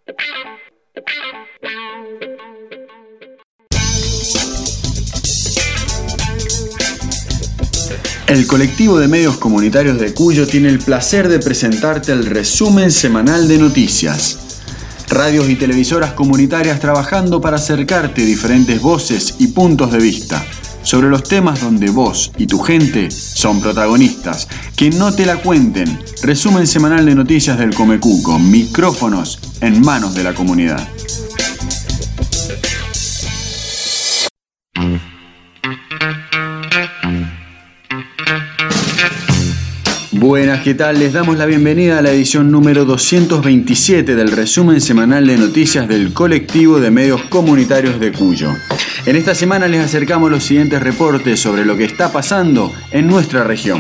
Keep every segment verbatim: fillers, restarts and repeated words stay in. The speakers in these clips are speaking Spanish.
El colectivo de medios comunitarios de Cuyo tiene el placer de presentarte el resumen semanal de noticias. Radios y televisoras comunitarias trabajando para acercarte diferentes voces y puntos de vista sobre los temas donde vos y tu gente son protagonistas. Que no te la cuenten. Resumen semanal de noticias del Comecuco. Micrófonos en manos de la comunidad. Buenas, ¿qué tal? Les damos la bienvenida a la edición número doscientos veintisiete del resumen semanal de noticias del colectivo de medios comunitarios de Cuyo. En esta semana les acercamos los siguientes reportes sobre lo que está pasando en nuestra región.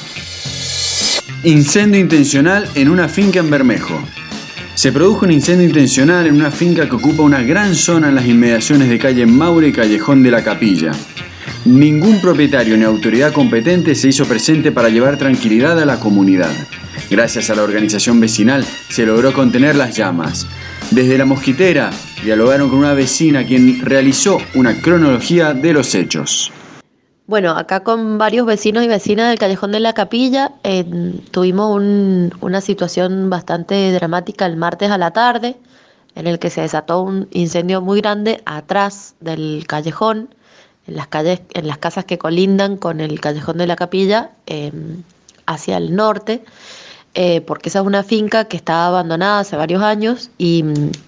Incendio intencional en una finca en Bermejo. Se produjo un incendio intencional en una finca que ocupa una gran zona en las inmediaciones de calle Maure y Callejón de la Capilla. Ningún propietario ni autoridad competente se hizo presente para llevar tranquilidad a la comunidad. Gracias a la organización vecinal se logró contener las llamas. Desde La Mosquitera dialogaron con una vecina quien realizó una cronología de los hechos. Bueno, acá con varios vecinos y vecinas del Callejón de la Capilla eh, tuvimos un, una situación bastante dramática el martes a la tarde, en el que se desató un incendio muy grande atrás del callejón, en las calles, en las casas que colindan con el Callejón de la Capilla, eh, hacia el norte, eh, porque esa es una finca que está abandonada hace varios años y,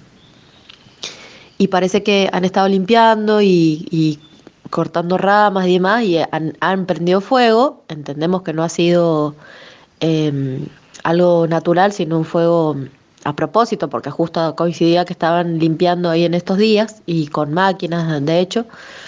y parece que han estado limpiando y, y cortando ramas y demás y han, han prendido fuego. Entendemos que no ha sido eh, algo natural, sino un fuego a propósito, porque justo coincidía que estaban limpiando ahí en estos días y con máquinas, de hecho.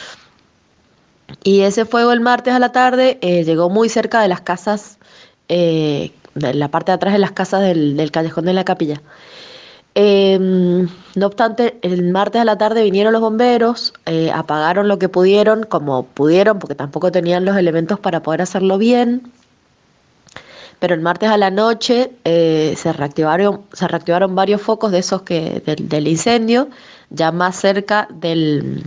Y ese fuego el martes a la tarde eh, llegó muy cerca de las casas, eh, de la parte de atrás de las casas del, del Callejón de la Capilla. Eh, no obstante, el martes a la tarde vinieron los bomberos, eh, apagaron lo que pudieron, como pudieron, porque tampoco tenían los elementos para poder hacerlo bien. Pero el martes a la noche eh, se reactivaron, se reactivaron varios focos de esos que del, del incendio, ya más cerca del...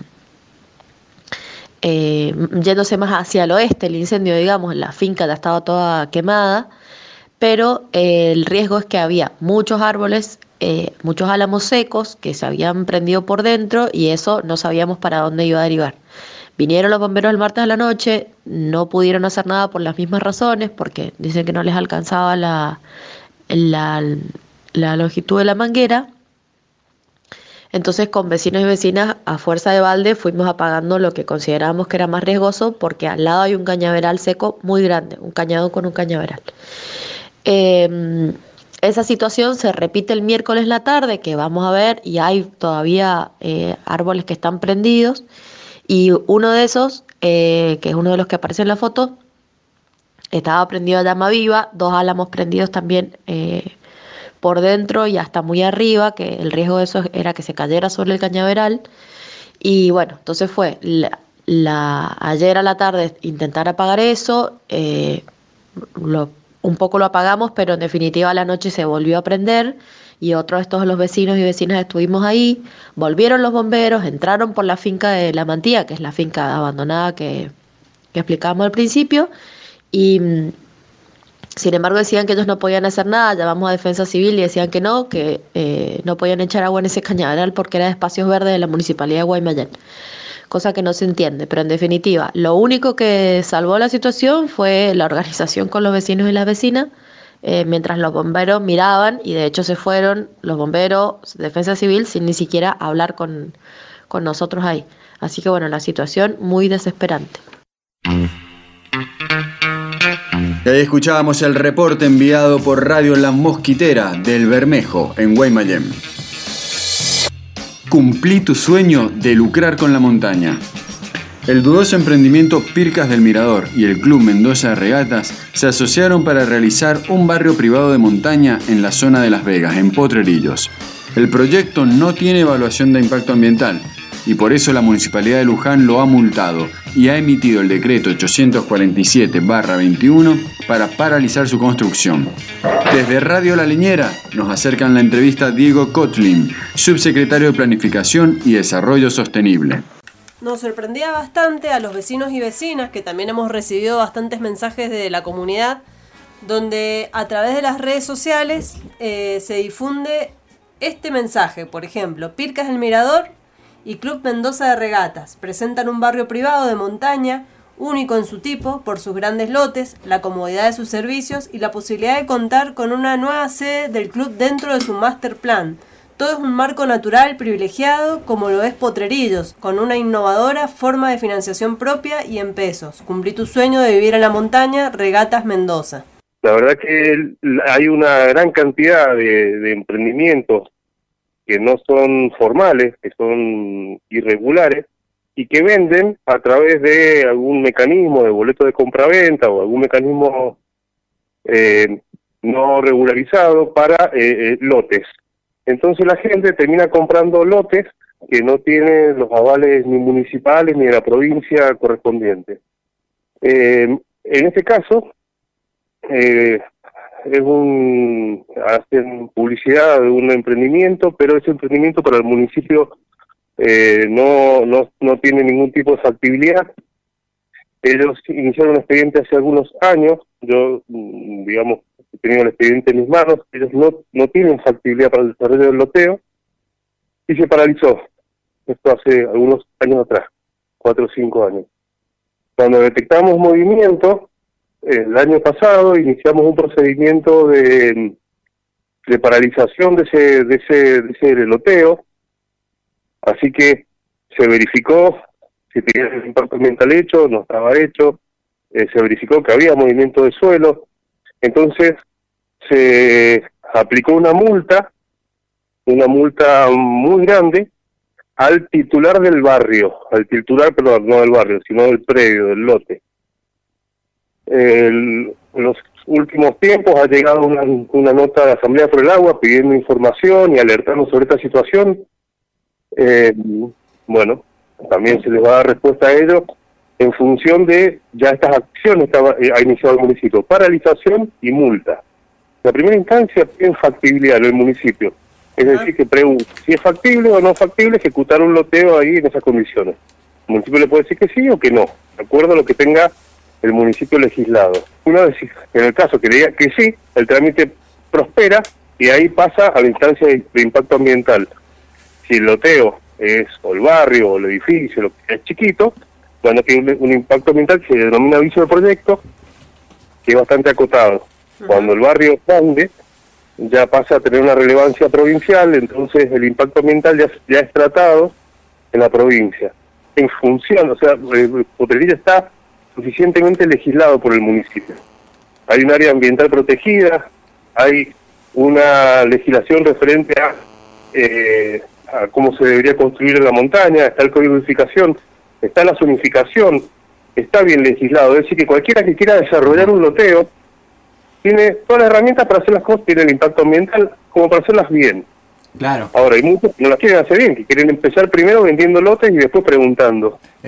Eh, yéndose más hacia el oeste, el incendio, digamos, la finca ya estaba toda quemada, pero eh, el riesgo es que había muchos árboles, eh, muchos álamos secos que se habían prendido por dentro y eso no sabíamos para dónde iba a derivar. Vinieron los bomberos el martes a la noche, no pudieron hacer nada por las mismas razones, porque dicen que no les alcanzaba la, la, la longitud de la manguera. Entonces, con vecinos y vecinas, a fuerza de balde, fuimos apagando lo que considerábamos que era más riesgoso, porque al lado hay un cañaveral seco muy grande, un cañado con un cañaveral. Eh, esa situación se repite el miércoles en la tarde, que vamos a ver, y hay todavía eh, árboles que están prendidos, y uno de esos, eh, que es uno de los que aparece en la foto, estaba prendido a llama viva, dos álamos prendidos también eh, por dentro y hasta muy arriba, que el riesgo de eso era que se cayera sobre el cañaveral. Y bueno, entonces fue la, la, ayer a la tarde intentar apagar eso, eh, lo, un poco lo apagamos, pero en definitiva a la noche se volvió a prender y otros de estos los vecinos y vecinas estuvimos ahí, volvieron los bomberos, entraron por la finca de La Mantilla, que es la finca abandonada que, que explicábamos al principio, y sin embargo decían que ellos no podían hacer nada. Llamamos a Defensa Civil y decían que no, que eh, no podían echar agua en ese cañaveral porque era de espacios verdes de la Municipalidad de Guaymallén, cosa que no se entiende. Pero en definitiva, lo único que salvó la situación fue la organización con los vecinos y las vecinas, eh, mientras los bomberos miraban, y de hecho se fueron los bomberos, Defensa Civil, sin ni siquiera hablar con, con nosotros ahí. Así que bueno, la situación muy desesperante. Y ahí escuchábamos el reporte enviado por Radio La Mosquitera del Bermejo, en Guaymallén. Cumplí tu sueño de lucrar con la montaña. El dudoso emprendimiento Pircas del Mirador y el Club Mendoza de Regatas se asociaron para realizar un barrio privado de montaña en la zona de Las Vegas, en Potrerillos. El proyecto no tiene evaluación de impacto ambiental y por eso la Municipalidad de Luján lo ha multado y ha emitido el decreto ochocientos cuarenta y siete barra veintiuno para paralizar su construcción. Desde Radio La Leñera nos acercan la entrevista Diego Kotlin, subsecretario de Planificación y Desarrollo Sostenible. Nos sorprendía bastante a los vecinos y vecinas, que también hemos recibido bastantes mensajes de la comunidad, donde a través de las redes sociales eh, se difunde este mensaje. Por ejemplo, Pircas del Mirador y Club Mendoza de Regatas presentan un barrio privado de montaña único en su tipo por sus grandes lotes, la comodidad de sus servicios y la posibilidad de contar con una nueva sede del club dentro de su master plan. Todo es un marco natural privilegiado como lo es Potrerillos, con una innovadora forma de financiación propia y en pesos. Cumplí tu sueño de vivir en la montaña, Regatas Mendoza. La verdad que hay una gran cantidad de, de emprendimientos que no son formales, que son irregulares, y que venden a través de algún mecanismo de boleto de compraventa o algún mecanismo eh, no regularizado para eh, eh, lotes. Entonces la gente termina comprando lotes que no tienen los avales ni municipales ni de la provincia correspondiente. Eh, en este caso, eh, es un hacen publicidad de un emprendimiento, pero ese emprendimiento para el municipio eh, no, no, no tiene ningún tipo de factibilidad. Ellos iniciaron un expediente hace algunos años, yo, digamos, he tenido el expediente en mis manos, ellos no, no tienen factibilidad para el desarrollo del loteo, y se paralizó. Esto hace algunos años atrás, cuatro o cinco años. Cuando detectamos movimiento, el año pasado iniciamos un procedimiento de, de paralización de ese, de ese, de ese loteo, así que se verificó si tenía el impacto ambiental hecho, no estaba hecho, eh, se verificó que había movimiento de suelo, entonces se aplicó una multa, una multa muy grande, al titular del barrio, al titular, perdón, no del barrio, sino del predio, del lote. El, en los últimos tiempos ha llegado una, una nota de la Asamblea por el Agua pidiendo información y alertando sobre esta situación. Eh, bueno, también se les va a dar respuesta a ello en función de ya estas acciones que ha, eh, ha iniciado el municipio, paralización y multa. La primera instancia tiene factibilidad en el municipio, es decir, que pregunta si es factible o no factible ejecutar un loteo ahí en esas condiciones. El municipio le puede decir que sí o que no, de acuerdo a lo que tenga el municipio legislado. Una vez, en el caso que diga que sí, el trámite prospera y ahí pasa a la instancia de, de impacto ambiental. Si el loteo es o el barrio o el edificio, lo que es chiquito, bueno, tiene un, un impacto ambiental que se denomina aviso de proyecto, que es bastante acotado. Uh-huh. Cuando el barrio es grande, ya pasa a tener una relevancia provincial, entonces el impacto ambiental ya, ya es tratado en la provincia. En función, o sea, Potrerillos está suficientemente legislado por el municipio. Hay un área ambiental protegida, hay una legislación referente a, eh, a cómo se debería construir en la montaña, está el código de edificación, está la zonificación, está bien legislado. Es decir, que cualquiera que quiera desarrollar un loteo tiene todas las herramientas para hacer las cosas, tiene el impacto ambiental como para hacerlas bien. Claro. Ahora, hay muchos que no las quieren hacer bien, que quieren empezar primero vendiendo lotes y después preguntando. Eh.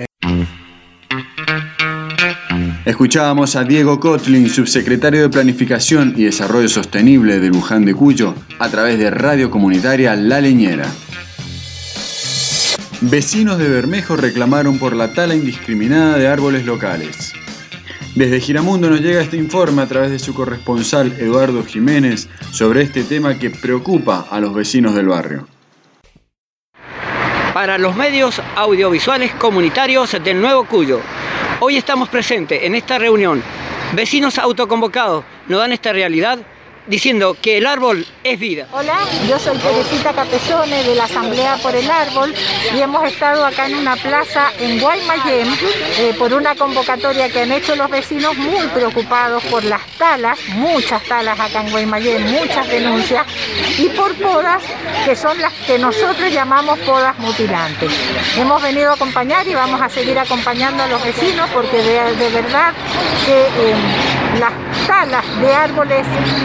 Escuchábamos a Diego Kotlin, subsecretario de Planificación y Desarrollo Sostenible de Luján de Cuyo, a través de Radio Comunitaria La Leñera. Vecinos de Bermejo reclamaron por la tala indiscriminada de árboles locales. Desde Giramundo nos llega este informe a través de su corresponsal Eduardo Jiménez sobre este tema que preocupa a los vecinos del barrio. Para los medios audiovisuales comunitarios del Nuevo Cuyo, hoy estamos presentes en esta reunión. Vecinos autoconvocados nos dan esta realidad diciendo que el árbol es vida. Hola, yo soy Teresita Capellone de la Asamblea por el Árbol y hemos estado acá en una plaza en Guaymallén eh, por una convocatoria que han hecho los vecinos muy preocupados por las talas, muchas talas acá en Guaymallén, muchas denuncias, y por podas que son las que nosotros llamamos podas mutilantes. Hemos venido a acompañar y vamos a seguir acompañando a los vecinos porque de, de verdad que eh, las talas de árboles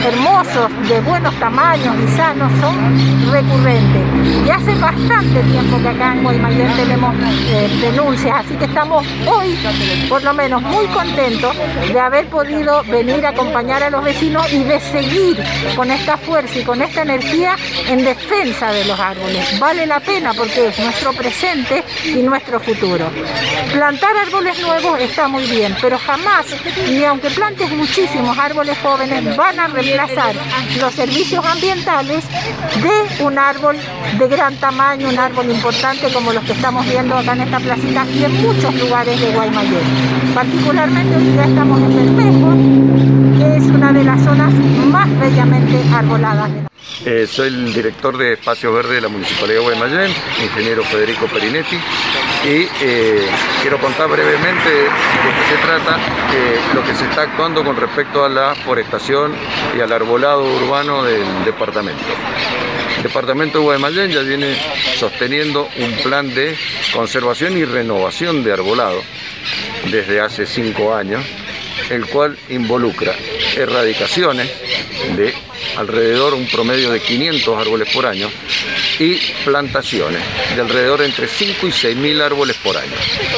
hermosos, de buenos tamaños y sanos, son recurrentes. Y hace bastante tiempo que acá en Guaymallén tenemos eh, denuncias, así que estamos hoy, por lo menos, muy contentos de haber podido venir a acompañar a los vecinos y de seguir con esta fuerza y con esta energía en defensa de los árboles. Vale la pena porque es nuestro presente y nuestro futuro. Plantar árboles nuevos está muy bien, pero jamás, ni aunque plantes muchísimos árboles jóvenes, van a reemplazar los servicios ambientales de un árbol de gran tamaño, un árbol importante como los que estamos viendo acá en esta placita y en muchos lugares de Guaymallén. Particularmente hoy día estamos en Bermejo, que es una de las zonas más bellamente arboladas de la Eh, soy el director de Espacios Verdes de la Municipalidad de Guaymallén, ingeniero Federico Perinetti, y eh, quiero contar brevemente de qué se trata, eh, lo que se está actuando con respecto a la forestación y al arbolado urbano del departamento. El departamento de Guaymallén ya viene sosteniendo un plan de conservación y renovación de arbolado desde hace cinco años, el cual involucra erradicaciones de alrededor un promedio de quinientos árboles por año y plantaciones de alrededor entre cinco y seis mil árboles por año,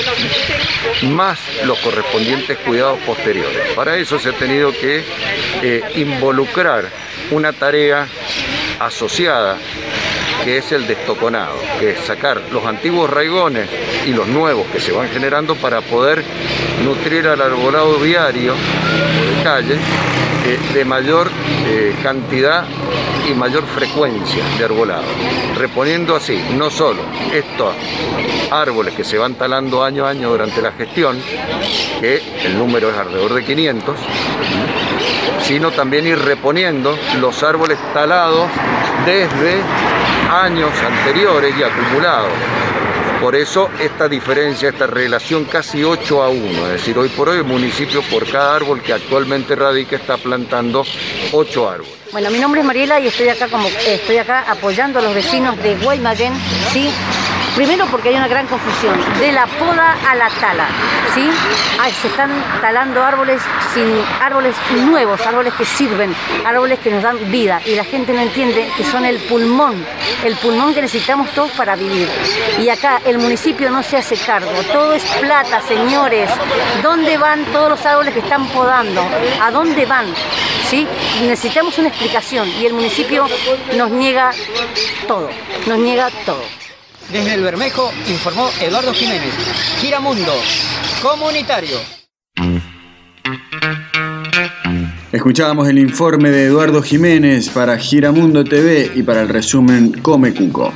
más los correspondientes cuidados posteriores. Para eso se ha tenido que eh, involucrar una tarea asociada, que es el destoconado, que es sacar los antiguos raigones y los nuevos que se van generando para poder nutrir al arbolado viario o de calle eh, de mayor eh, cantidad y mayor frecuencia de arbolado, reponiendo así no solo estos árboles que se van talando año a año durante la gestión, que el número es alrededor de quinientos, sino también ir reponiendo los árboles talados desde años anteriores y acumulados. Por eso esta diferencia, esta relación casi ocho a uno, es decir, hoy por hoy el municipio por cada árbol que actualmente radica está plantando ocho árboles. Bueno, mi nombre es Mariela y estoy acá como estoy acá apoyando a los vecinos de Guaymallén, ¿sí? Primero porque hay una gran confusión, de la poda a la tala, ¿sí? Ay, se están talando árboles sin árboles nuevos, árboles que sirven, árboles que nos dan vida y la gente no entiende que son el pulmón, el pulmón que necesitamos todos para vivir. Y acá el municipio no se hace cargo, todo es plata, señores. ¿Dónde van todos los árboles que están podando? ¿A dónde van? ¿Sí? Necesitamos una explicación y el municipio nos niega todo, nos niega todo. Desde el Bermejo informó Eduardo Jiménez. Giramundo Comunitario. Escuchábamos el informe de Eduardo Jiménez para Giramundo T V y para el resumen Come Cuco.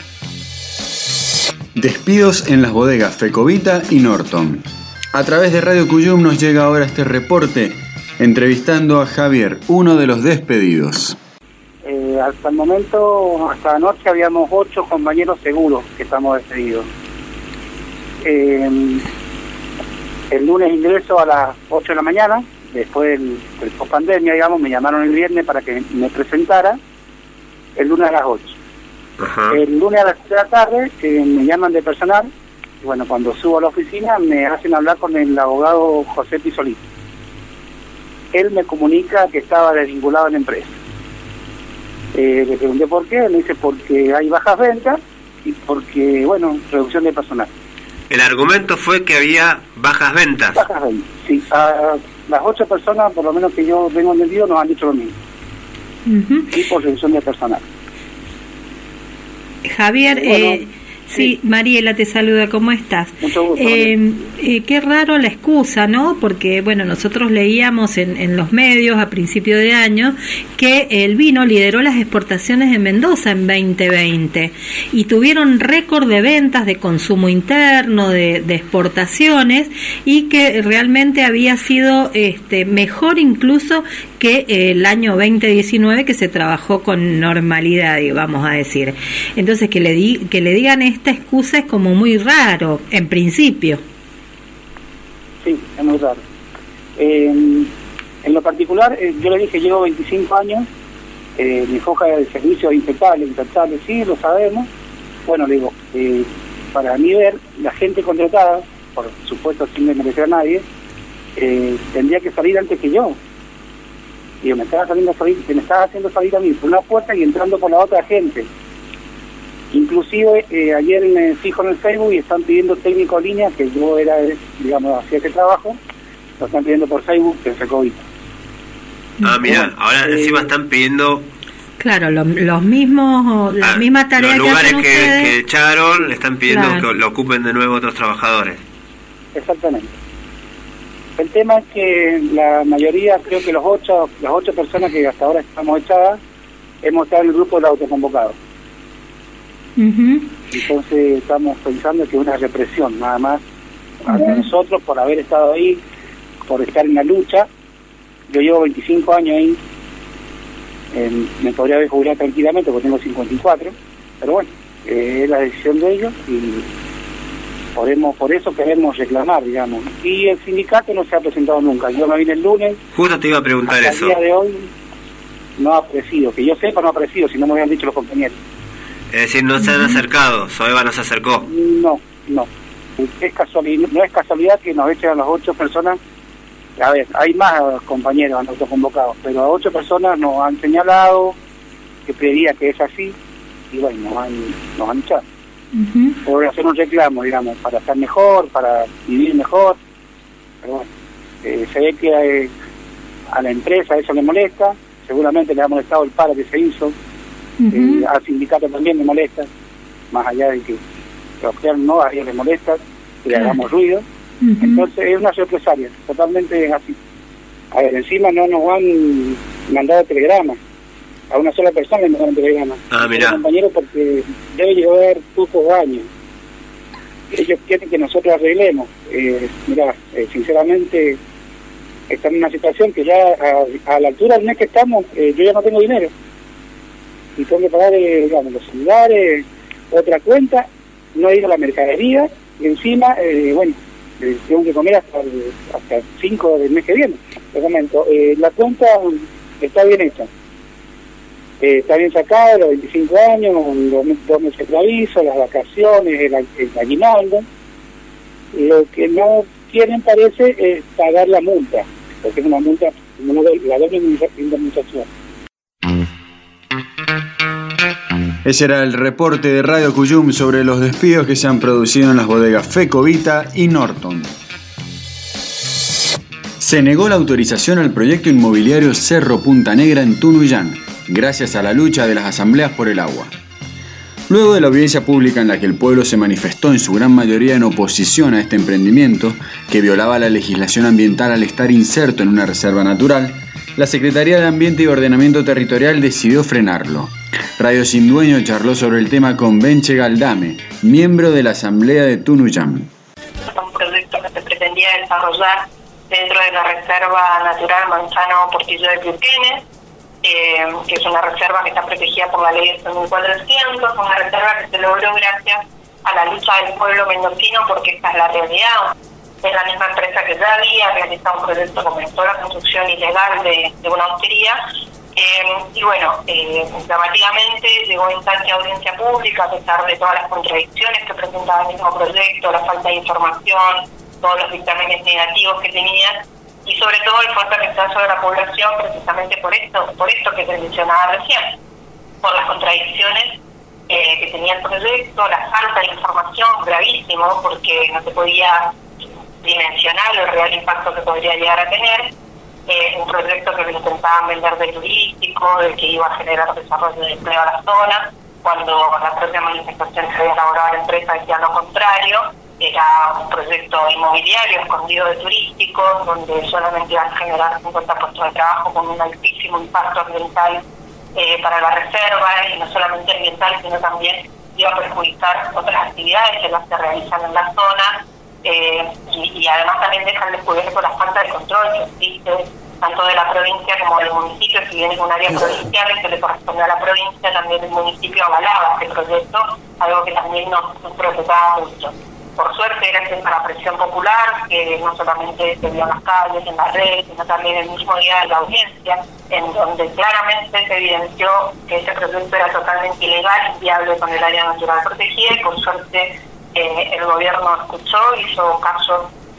Despidos en las bodegas Fecovita y Norton. A través de Radio Cuyum nos llega ahora este reporte entrevistando a Javier, uno de los despedidos. Eh, hasta el momento, hasta anoche habíamos ocho compañeros seguros que estamos despedidos. Eh, el lunes ingreso a las ocho de la mañana, después del, del post-pandemia, digamos, me llamaron el viernes para que me presentara, el lunes a las ocho. Ajá. El lunes a las siete de la tarde eh, me llaman de personal, y bueno, cuando subo a la oficina me hacen hablar con el abogado José Pisolí. Él me comunica que estaba desvinculado en la empresa. Eh, le pregunté por qué, me dice porque hay bajas ventas y porque, bueno, reducción de personal. El argumento fue que había bajas ventas. Bajas ventas, sí. A las ocho personas, por lo menos que yo vengo entendido, nos han dicho lo mismo. Uh-huh. Y por reducción de personal. Javier, bueno, eh, sí, Mariela te saluda, ¿cómo estás? Mucho gusto. Eh, eh, qué raro la excusa, ¿no? Porque, bueno, nosotros leíamos en, en los medios a principio de año que el vino lideró las exportaciones en Mendoza en veinte veinte y tuvieron récord de ventas, de consumo interno, de, de exportaciones y que realmente había sido este, mejor incluso que el año veinte diecinueve, que se trabajó con normalidad, vamos a decir. Entonces, que le, di, que le digan esta excusa es como muy raro, en principio. Sí, es muy raro. Eh, en lo particular, eh, yo le dije, llevo veinticinco años, eh, mi hoja de servicio es impecable, intachable, sí, lo sabemos. Bueno, le digo, eh, para mí ver, la gente contratada, por supuesto sin desmerecer a nadie, eh, tendría que salir antes que yo. Digo, me estaba saliendo salir, me estaba haciendo salir a mí por una puerta y entrando por la otra gente. Inclusive eh, ayer me fijo en el Facebook y están pidiendo técnico en línea, que yo era, digamos, hacía ese trabajo, lo están pidiendo por Facebook, que se COVID. Ah, mira, ahora eh, encima están pidiendo... Claro, lo, los mismos, la ah, misma tarea los lugares que, que, ustedes, que echaron, le están pidiendo claro. que lo ocupen de nuevo otros trabajadores. Exactamente. El tema es que la mayoría, creo que los ocho, las ocho personas que hasta ahora estamos echadas, hemos estado en el grupo de los autoconvocados. Uh-huh. Entonces estamos pensando que es una represión, nada más, a uh-huh. nosotros por haber estado ahí, por estar en la lucha. Yo llevo veinticinco años ahí, eh, me podría haber jubilado tranquilamente porque tengo cincuenta y cuatro, pero bueno, eh, es la decisión de ellos y podemos, por eso queremos reclamar, digamos. Y el sindicato no se ha presentado nunca. Yo me vine el lunes. Justo te iba a preguntar hasta eso. El día de hoy no ha aparecido, que yo sepa no ha aparecido, si no me habían dicho los compañeros. Es decir, no se han acercado, Soeva no se acercó. No, no. Es casualidad, no es casualidad que nos echen a las ocho personas. A ver, hay más compañeros autoconvocados, pero a ocho personas nos han señalado que creía que es así y bueno, nos han, nos han echado. Uh-huh. Por hacer un reclamo, digamos, para estar mejor, para vivir mejor. Pero bueno, eh, se ve que eh, a la empresa eso le molesta, seguramente le ha molestado el paro que se hizo, uh-huh. eh, al sindicato también le molesta, más allá de que los no, a ellos les molesta, que le hagamos ruido. Uh-huh. Entonces es una represalia, totalmente así. A ver, encima no nos han mandado telegramas. A una sola persona le mandaron telegrama. Ah, mira. Compañero, porque debe llevar pocos años. Ellos quieren que nosotros arreglemos. Eh, mira, eh, sinceramente, está en una situación que ya a, a la altura del mes que estamos, eh, yo ya no tengo dinero. Y tengo que pagar, eh, digamos, los celulares, otra cuenta, no he ido a la mercadería, y encima, eh, bueno, eh, tengo que comer hasta el, hasta el cinco del mes que viene. Te comento, eh, la cuenta está bien hecha. Eh, está bien sacado, los veinticinco años, los dos meses de aviso, las vacaciones, el, el aguinaldo. Lo que no quieren parece es pagar la multa, porque es una multa, una, la doble indemnización. Ese era el reporte de Radio Cuyum sobre los despidos que se han producido en las bodegas Fecovita y Norton. Se negó la autorización al proyecto inmobiliario Cerro Punta Negra en Tunuyán, gracias a la lucha de las asambleas por el agua. Luego de la audiencia pública en la que el pueblo se manifestó en su gran mayoría en oposición a este emprendimiento, que violaba la legislación ambiental al estar inserto en una reserva natural, la Secretaría de Ambiente y Ordenamiento Territorial decidió frenarlo. Radio Sin Dueño charló sobre el tema con Benche Galdame, miembro de la Asamblea de Tunuyán. Un proyecto que se pretendía desarrollar dentro de la Reserva Natural Manzano Portillo de Cruquenes, eh, que es una reserva que está protegida por la ley de dos mil cuatrocientos, una reserva que se logró gracias a la lucha del pueblo mendocino, porque esta es la realidad. Es la misma empresa que ya había realizado un proyecto, comenzó la construcción ilegal de, de una hostería, eh, y bueno, eh, llamativamente llegó a instancia de audiencia pública, a pesar de todas las contradicciones que presentaba el mismo proyecto, la falta de información, todos los dictámenes negativos que tenía, y sobre todo el fuerte rechazo de la población, precisamente por esto, por esto que te mencionaba recién, por las contradicciones eh, que tenía el proyecto, la falta de información gravísimo, porque no se podía dimensionar el real impacto que podría llegar a tener, eh, un proyecto que lo intentaban vender de turístico, de que iba a generar desarrollo de empleo a la zona, cuando la propia manifestación que había elaborado la empresa decía lo contrario. Era un proyecto inmobiliario escondido de turísticos, donde solamente iban a generar cincuenta puestos de trabajo con un altísimo impacto ambiental eh, para la reserva, y no solamente ambiental, sino también iba a perjudicar otras actividades que las se realizan en la zona, eh, y, y además también dejan descubierto la falta de control que existe tanto de la provincia como del municipio. Si bien es un área provincial que le corresponde a la provincia, también el municipio avalaba este proyecto, algo que también nos, nos preocupaba mucho. Por suerte, gracias a la presión popular, que no solamente se vio en las calles, en las redes, sino también el mismo día de la audiencia, en donde claramente se evidenció que ese proyecto era totalmente ilegal, inviable con el área natural protegida, y por suerte eh, el gobierno escuchó, hizo caso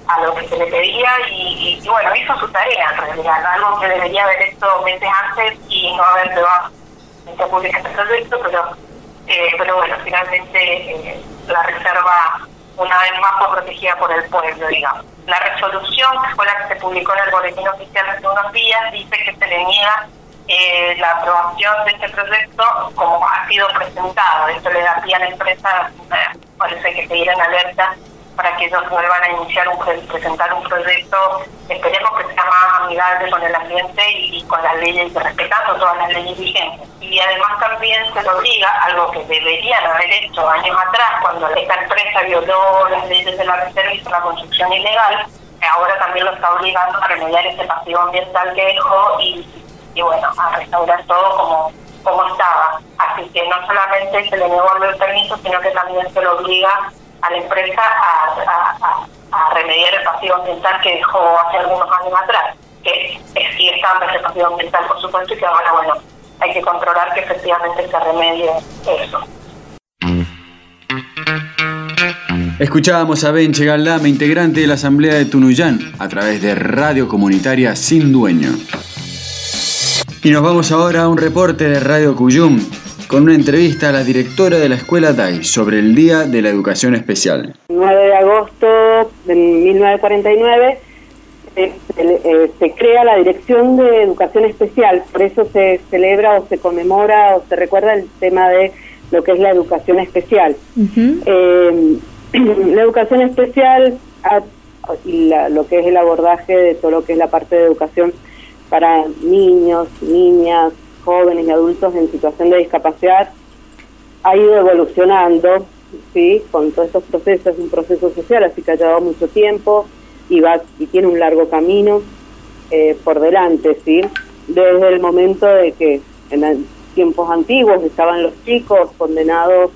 a lo que se le pedía y, y bueno, hizo su tarea en realidad, algo que debería haber hecho meses antes y no haber llevado a publicar este proyecto, pero, eh, pero bueno, finalmente eh, la reserva una vez más fue protegida por el pueblo, digamos. La resolución, que fue la que se publicó en el boletín oficial hace unos días, dice que se le niega eh, la aprobación de este proyecto como ha sido presentado. Esto le da pie a la empresa, eh, parece que seguir en alerta para que ellos vuelvan a iniciar un presentar un proyecto, esperemos que sea más amigable con el ambiente y, y con las leyes, respetando todas las leyes vigentes. Y además también se le obliga, algo que deberían haber hecho años atrás, cuando esta empresa violó las leyes de la reserva y hizo la construcción ilegal, ahora también lo está obligando a remediar ese pasivo ambiental que dejó y, y bueno, a restaurar todo como, como estaba. Así que no solamente se le negó el permiso, sino que también se le obliga a la empresa a, a, a, a remediar el pasivo ambiental que dejó hace algunos años atrás, que es, sigue estando ese pasivo ambiental, por supuesto, y que ahora, bueno, hay que controlar que efectivamente se remedie eso. Escuchábamos a Benche Galdame, integrante de la Asamblea de Tunuyán, a través de Radio Comunitaria Sin Dueño. Y nos vamos ahora a un reporte de Radio Cuyum, con una entrevista a la directora de la Escuela D A I sobre el Día de la Educación Especial. nueve de agosto de mil novecientos cuarenta y nueve eh, eh, se crea la Dirección de Educación Especial, por eso se celebra o se conmemora o se recuerda el tema de lo que es la educación especial. Uh-huh. Eh, la educación especial a, y la, lo que es el abordaje de todo lo que es la parte de educación para niños, niñas, jóvenes y adultos en situación de discapacidad ha ido evolucionando, sí, con todos estos procesos, es un proceso social, así que ha llevado mucho tiempo y va y tiene un largo camino eh, por delante, sí, desde el momento de que en tiempos antiguos estaban los chicos condenados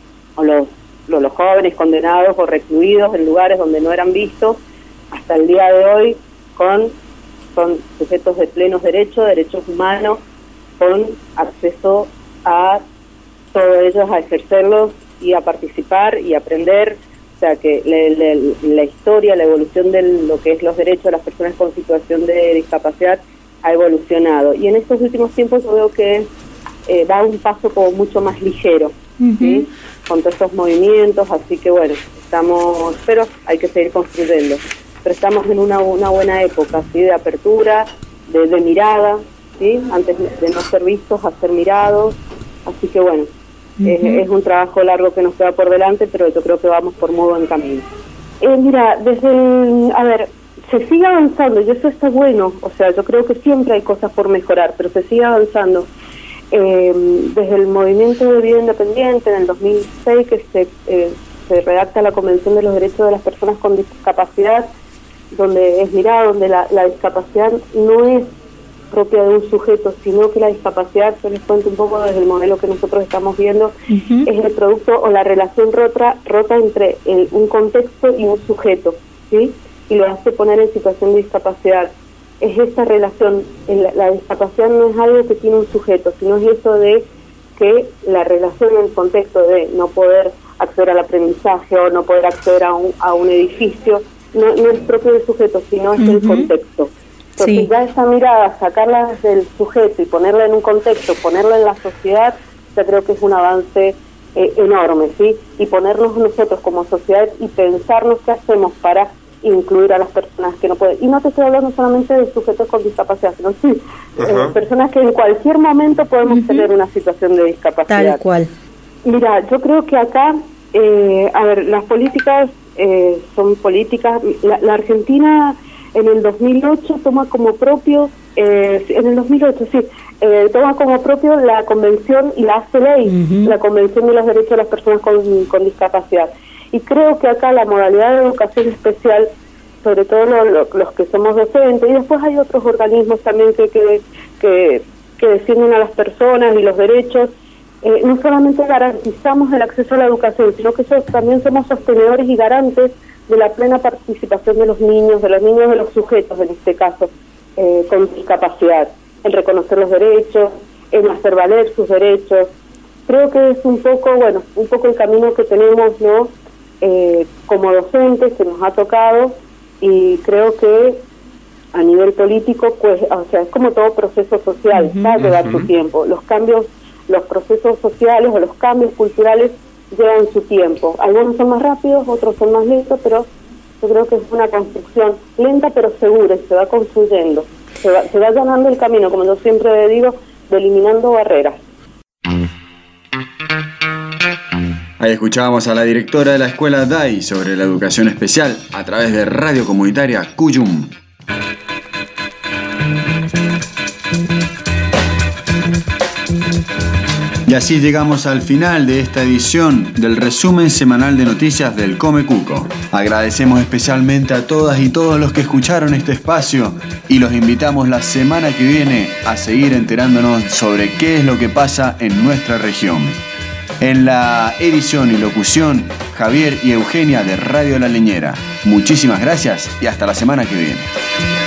o los, los los jóvenes condenados o recluidos en lugares donde no eran vistos, hasta el día de hoy con son sujetos de plenos derechos, derechos humanos, con acceso a todos ellos a ejercerlos y a participar y aprender, o sea que le, le, la historia, la evolución de lo que es los derechos de las personas con situación de discapacidad ha evolucionado. Y en estos últimos tiempos yo veo que eh, va un paso como mucho más ligero, uh-huh. ¿sí? Con todos estos movimientos, así que bueno, estamos, pero hay que seguir construyendo. Pero estamos en una, una buena época, ¿sí? De apertura, de, de mirada, ¿sí? Antes de no ser vistos a ser mirados, así que bueno, uh-huh. es, es un trabajo largo que nos queda por delante, pero yo creo que vamos por muy buen camino. Eh, mira, desde el, a ver, se sigue avanzando y eso está bueno, o sea, yo creo que siempre hay cosas por mejorar, pero se sigue avanzando. Eh, desde el movimiento de vida independiente, en el dos mil seis, que se, eh, se redacta la Convención de los Derechos de las Personas con Discapacidad, donde es mirada, donde la, la discapacidad no es propia de un sujeto, sino que la discapacidad, yo les cuento un poco desde el modelo que nosotros estamos viendo, uh-huh. es el producto o la relación rota, rota entre el, un contexto y un sujeto, ¿sí? Y lo hace poner en situación de discapacidad. Es esta relación, la, la discapacidad no es algo que tiene un sujeto, sino es eso de que la relación en el contexto de no poder acceder al aprendizaje o no poder acceder a un, a un edificio, no, no es propio del sujeto, sino es uh-huh. el contexto. Entonces sí. ya esa mirada, sacarla del sujeto y ponerla en un contexto, ponerla en la sociedad, yo creo que es un avance eh, enorme, ¿sí? Y ponernos nosotros como sociedad y pensarnos qué hacemos para incluir a las personas que no pueden. Y no te estoy hablando solamente de sujetos con discapacidad, sino sí, uh-huh. eh, personas que en cualquier momento podemos uh-huh. tener una situación de discapacidad. Tal cual. Mira, yo creo que acá, eh, a ver, las políticas eh, son políticas, la, la Argentina en el dos mil ocho toma como propio, eh, en el dos mil ocho sí, eh, toma como propio la convención y la hace ley, uh-huh. la Convención de los Derechos de las Personas con, con Discapacidad. Y creo que acá la modalidad de educación especial, sobre todo lo, lo, los que somos docentes, y después hay otros organismos también que, que, que, que defienden a las personas y los derechos, eh, no solamente garantizamos el acceso a la educación, sino que eso, también somos sostenedores y garantes de la plena participación de los niños, de los niños de los sujetos, en este caso, eh, con discapacidad, en reconocer los derechos, en hacer valer sus derechos. Creo que es un poco, bueno, un poco el camino que tenemos, ¿no?, eh, como docentes, que nos ha tocado, y creo que a nivel político, pues, o sea, es como todo proceso social, va a llevar su tiempo. Los cambios, los procesos sociales o los cambios culturales llevan su tiempo. Algunos son más rápidos, otros son más lentos, pero yo creo que es una construcción lenta pero segura, y se va construyendo. Se va, se va allanando el camino, como yo siempre digo, de eliminando barreras. Ahí escuchábamos a la directora de la escuela D A I sobre la educación especial a través de Radio Comunitaria Cuyum. Y así llegamos al final de esta edición del resumen semanal de noticias del Come Cuco. Agradecemos especialmente a todas y todos los que escucharon este espacio y los invitamos la semana que viene a seguir enterándonos sobre qué es lo que pasa en nuestra región. En la edición y locución, Javier y Eugenia de Radio La Leñera. Muchísimas gracias y hasta la semana que viene.